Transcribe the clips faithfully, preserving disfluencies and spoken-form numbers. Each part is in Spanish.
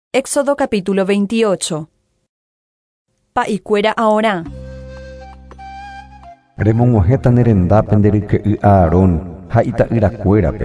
Éxodo capítulo veintiocho. Pa'ikuéra ahora. Remonguaheta nerendápe nderyke'y Aarón ha ita'yrakuérape,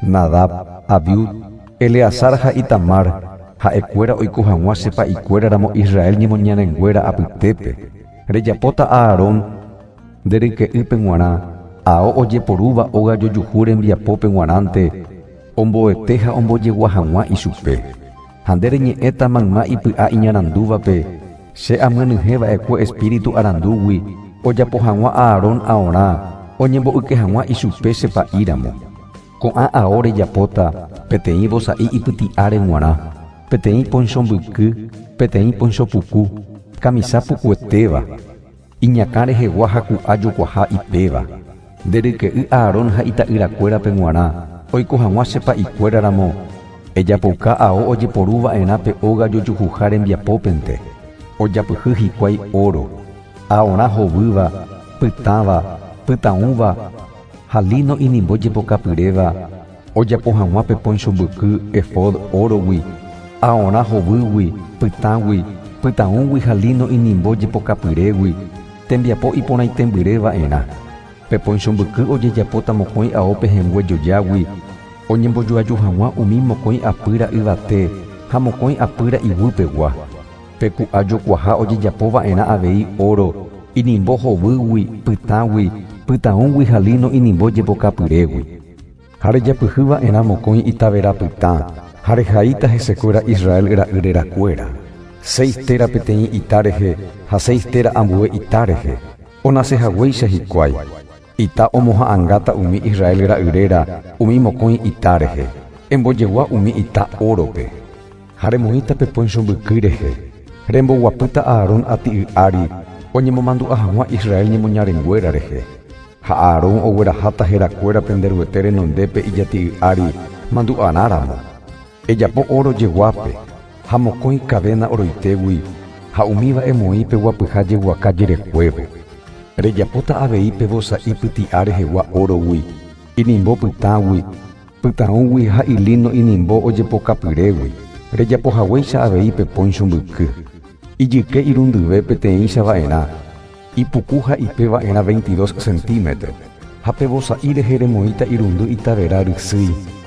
Nadab, Abiud, Eleazar ha Itamar, ha'ekuéra oiko hag̃ua che pa'ikuéraramo Israel ñemoñarenguéra apytépe. Rejapóta Aarón nderyke'ýpe g̃uarã, ao ojeporúva óga jojuhu rembiapópe g̃uarãnte, omboete ha ombojegua hag̃ua ichupe. Ha nde reñe'ẽta mayma ipy'a iñarandúvape, che amynyhẽva'ekue espíritu arandúgui ojapo hag̃ua Aarón aorã oñembo'yke hag̃ua ichupe che pa'íramo. Ko'ã ao rejapóta peteĩ vosa'i ipyti'áre g̃uarã, peteĩ pochombyky, peteĩ pochopuku, kamisa pukuetéva, iñakã rehegua ha ku'a jokuaha ipéva. Nderyke'y Aarón ha ita'yrakuérape g̃uarã oiko hag̃ua che pa'ikuéraramo, ejapouka ao ojeporúva'erã pe óga jojuha rembiapópente, ojapyhy hikuái oro, aorã hovýva, pytãva, pytãúva ha lino inimbo jepokapyréva, ojapo hag̃ua pe pochombyky efod órogui, aorã hovýgui, pytãgui, pytãúgui ha lino inimbo jepokapyrégui, tembiapo iporãitembyreva'erã. Pe pochombyky ojejapóta mokõi ao pehẽngue jojágui, oñembojoaju hag̃ua umi mokõi apýra yvate ha mokõi apýra ivýpegua. Pe ku'a jokuaha ojejapova'erã avei oro, inimbo hovýgui, pytãgui, pytãúgui ha lino inimbo jepokapyrégui. Ha rejapyhýva'erã mokõi itavera pytã, ha rehaíta hesekuéra Israel ra'yrerakuéra. Seis téra peteĩ ita rehe ha seis téra ambue ita rehe. Onasehaguéicha hikuái. Ita omoha'ãngáta umi Israel ra'yréra umi mokõi ita rehe, embojegua umi ita órope. Ha remoĩta pe pochombyky rehe, remboguapýta Aarón aty'y ári oñemomandu'a hag̃ua Israel ñemoñarenguéra rehe. Ha Aarón ogueraháta herakuérape nderyete renondépe ijaty'y ári mandu'aráramo. Ejapo oro jeguápe ha mokõi kavéna oroitégui ha umíva emoĩ pe guapyha jeguaka jerekuévo. Rejapóta avei pe vosa'i pyti'a rehegua órogui, inimbo pytãgui, pytãúgui ha ilino inimbo ojepokapyrégui. Rejapohaguéicha avei pe pochombyky. Ijyke irundyve peteĩchava'erã, ipuku ha ipeva'erã veintidós centímetros. Ha pe vosa'i rehe remoĩta irundy itavera rysýi,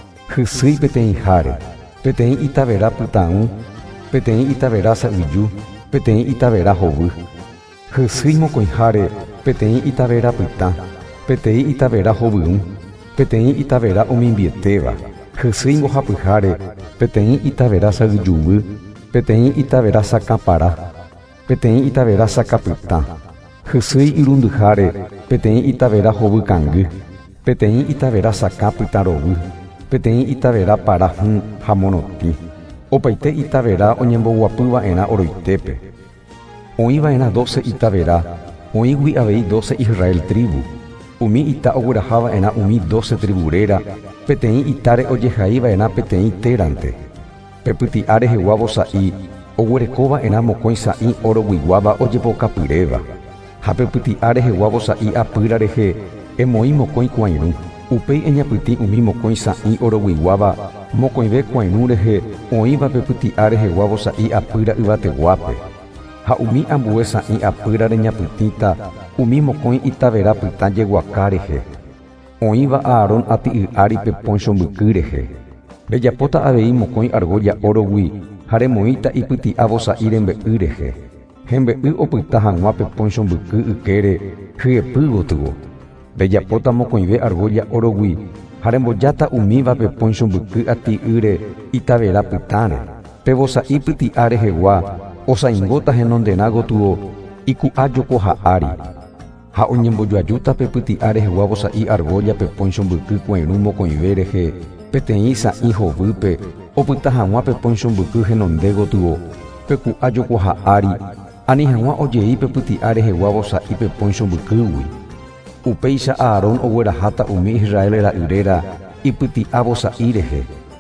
hysýi peteĩháre, peteĩ itavera pytãũ, peteĩ itavera sa'yju, peteĩ itavera hovy. Hysýi mokõiháre peteĩ itavera pytã, peteĩ itavera hovyũ, peteĩ itavera omimbietéva. Hysýi mbohapyháre peteĩ itavera sa'yjuvy, peteĩ itavera sakãpara, peteĩ itavera sakapytã. Hysýi irundyháre peteĩ itavera hovykangy, peteĩ itavera sakã pytarovy, peteĩ itavera para hũ ha morotĩ. Opaite itavera oñemboguapyva'erã oroitépe. Oĩva'erã doce itavera, oĩgui avei doce Israel tribu. Umi ita oguerahava'erã umi doce triburéra, peteĩ itáre ojehaíva'erã peteĩ térante. Pe pyti'a rehegua vosa'i oguerekova'erã mokõi sa'ĩ oroguiguáva ojepokapyréva. Ha pe pyti'a rehegua vosa'i apýra rehe emoĩ mokõi kuãirũ. Upéi eñapytĩ umi mokõi sa'ĩ oroguiguáva mokõive kuãirũ rehe oĩva pe pyti'a rehegua vosa'i apýra yvateguápe. Ha umi ambue sa'ĩ apýra reñapytĩta umi mokõi itavera pytã jeguaka rehe. Oĩva Aarón aty'y ári pe pochombyky rehe. Rejapóta avei mokõi argolla órogui ha remoĩta ipyti'a vosa'i rembe'y rehe. Hembe'y opyta hag̃ua pe pochombyky ykére hyepy gotyo. Rejapóta mokõive argolla órogui ha rembojáta umíva pe pochombyky aty'ýre itavera pytãre. Pe vosa'i pyti'a rehegua osãingóta henonderã gotyo iku'a jokoha ári. Ha oñembojoajúta pe pyti'a rehegua vosa'i argolla pe pochombyky kuãirũ mokõive rehe peteĩ sa'ĩ hovýpe opyta hag̃ua pe pochombyky henonde gotyo pe ku'a jokoha ári ani hag̃ua ojei pe pyti'a rehegua vosa'i pe pochombykýgui. Upéicha Aarón ogueraháta umi Israel ra'yréra ipyti'a vosa'i rehe.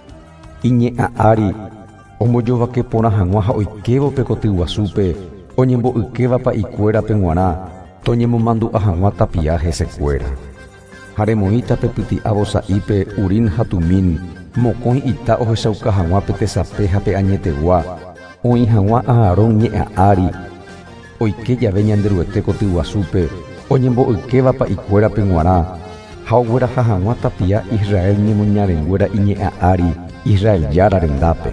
Iñe'ã ári ombojovake porã hag̃ua ha oikevo pe koty guasúpe oñembo'ykéva pa'ikuérape g̃uarã toñemomandu'a hag̃ua tapia hesekuéra. Ha remoĩta pe pyti'a vosa'ípe Urim ha Tumim mokõi ita ohechauka hag̃ua pe tesape ha pe añetegua oĩ hag̃ua Aarón ñe'ã'ári oike jave ñande ryguete koty guasúpe oñembo'ykéva pa'ikuérape g̃uarã ha ogueraha hag̃ua tapia Israel ñemoñarenguéra iñe'ã'ári Israel jára rendápe.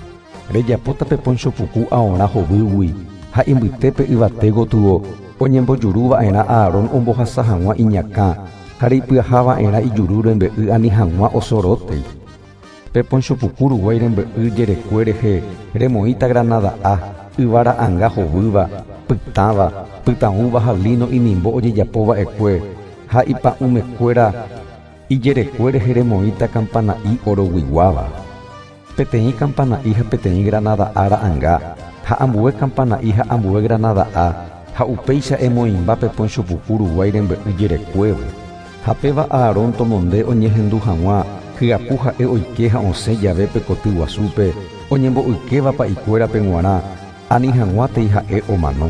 Rejapóta pe Poncio Puku aorã hovýgui ha imbytépe yvate gotyo oñembojurúva'erã Aarón ombohasa hag̃ua iñakã ha reipyaháva'erã ijuru rembe'y ani hag̃ua osorótei. Pe Poncio Puku ruguái rembe'y jerekue rehe remoĩta granada A yvára anga hovýva pytãva pytãúva ha lino inimbo ojejapóva'ekue ha ipa'ũmekuéra ijerekue rehe remoĩta kampana'i oroguiguáva. Peteĩ kampana'i ha peteĩ granada ára anga ha ambue kampana'i ha ambue granada A ha upéicha emoĩmba pe Poncio Puku ruguái rembe'y jerekuévo. Ha péva Aarón tomonde oñehendu hag̃ua hyapu ha'e oike ha osẽ jave pe koty guasúpe oñembo'ykéva pa'ikuérape g̃uarã ani hag̃ua tei ha'e omano.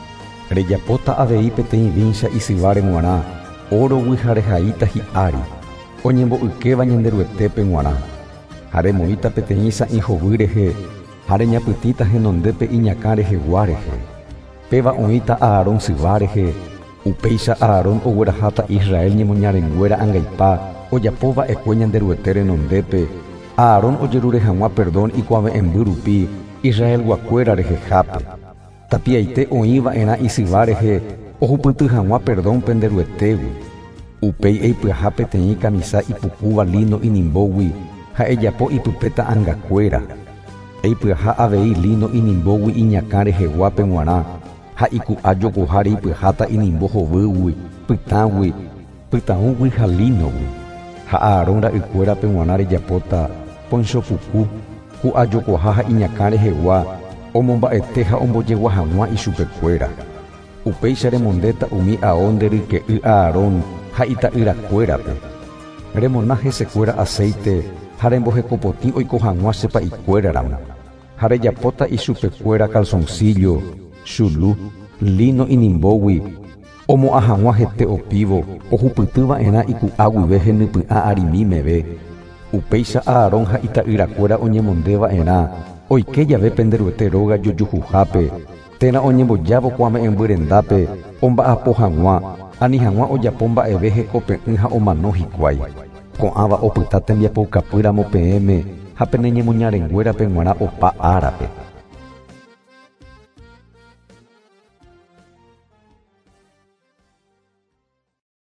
Rejapóta avei peteĩ vícha isyváre g̃uarã orogui ha rehaíta hi'ári oñembo'ykéva ñande ryguetépe g̃uarã ha remoĩta peteĩ sa'ĩ hovy rehe ha reñapytĩta henondépe iñakã rehegua rehe. Péva oĩta Aarón syva rehe upéicha Aarón ogueraháta Israel ñemoñarenguéra angaipa ojapova'ekue ñande ryguete renondépe. Aarón ojerure hag̃ua perdón ikuaave'emby rupi Israel guakuéra rehehápe. Tapiaite oĩva'erã isyva rehe ohupyty hag̃ua perdón pe nde ryguetégui. Upéi eipyaha peteĩ kamisa ipukúva lino inimbógui ha ejapo ipypéta angakuéra. Eipyaha avei lino inimbógui iñakã reheguápe g̃uarã ha iku'a jokohári ipyháta inimbo hovýgui pytãgui pytãúgui ha linogui. Ha Aarón ra'ykuérape g̃uarã rejapóta Poncio Puku ku'a jokoha ha iñakã rehegua omomba'ete ha ombojegua hag̃ua ichupekuéra. Upéicha remondéta umi ao nde ryke'y Aarón ha ita'yrakuérape. Remona hesekuéra aceite ha rembohekopotĩ oiko hag̃ua che pa'ikuéraramo. Ha rejapóta ichupekuéra calzoncillo, chulu, lino inimbógui omo'a hag̃ua hete opívo ohupytyva'erã iku'a guive henypy'a arimímeve. Upéicha Aarón ha ita'yrakuéra oñemondeva'erã oike jave pe nde ryguete róga jojuhápe térã oñembojávo kuaame'ẽmby rendápe omba'apo hag̃ua ani hag̃ua ojapo mba'eve hekope'ỹ ha omano hikuái. Ko'ãva opyta tembiapo kapýramo peẽme ha pene ñemoñarenguérape g̃uarã opa árape.